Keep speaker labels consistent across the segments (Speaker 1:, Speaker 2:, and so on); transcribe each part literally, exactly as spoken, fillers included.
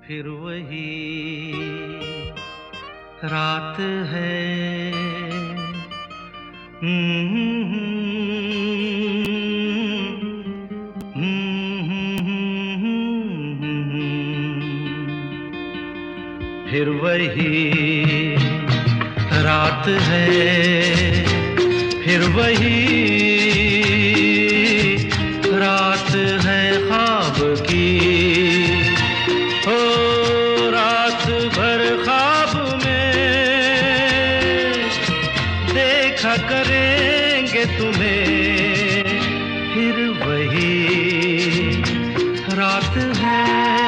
Speaker 1: फिर वही रात है। फिर वही रात है, फिर वही रात है ख्वाब की। हो रात भर ख्वाब में देखा करेंगे तुम्हें। फिर वही रात है,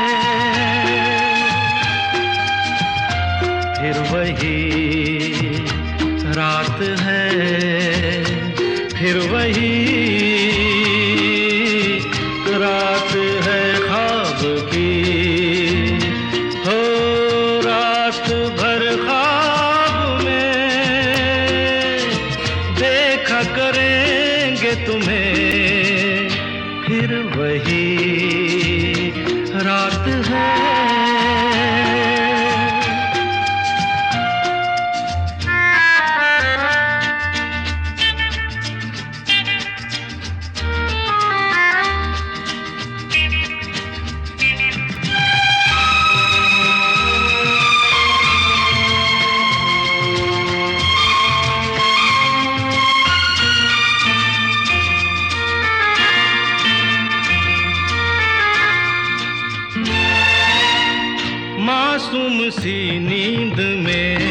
Speaker 1: फिर वही रात है, फिर वही रात है ख्वाब की। हो रात भर ख्वाब में देखा करेंगे तुम्हें। फिर वही रात है। मासूम सी नींद में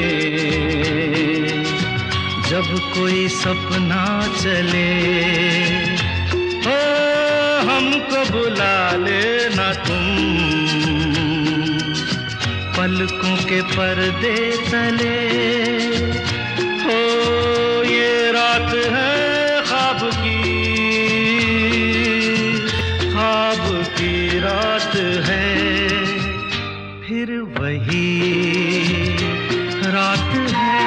Speaker 1: जब कोई सपना चले, हो हमको बुला लेना तुम पलकों के पर्दे तले। हो ये रात है ख्वाब की, ख्वाब की रात है। फिर वही रात है,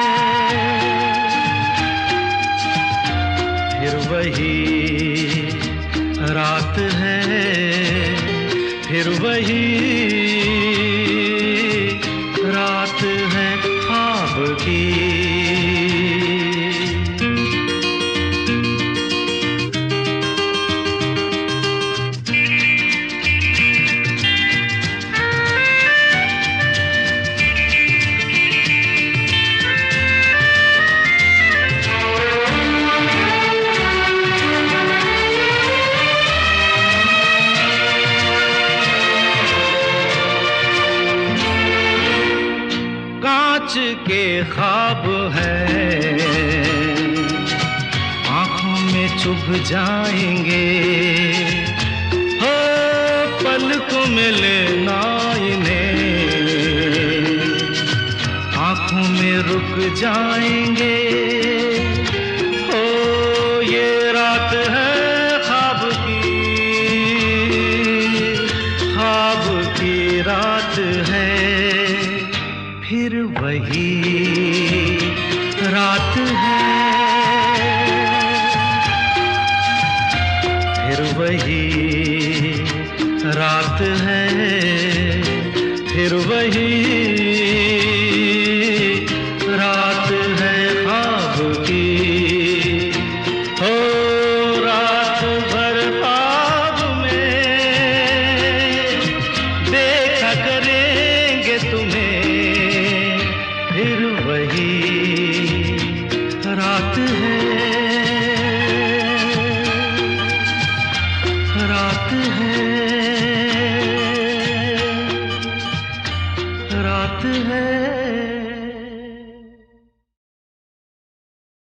Speaker 1: फिर वही रात है, फिर वही रात है ख्वाब की। कांच के ख्वाब है आँखों में चुभ जाएंगे। हो पलकों में लेना इन्हें, आँखों में रुक जाएंगे। हो ये रात है ख्वाब की, ख्वाब की रात है। फिर वही रात है, फिर वही रात है, फिर वही रात है ख्वाब की। हो रात भर ख्वाब में देखा करेंगे तुम्हें। फिर वही रात है।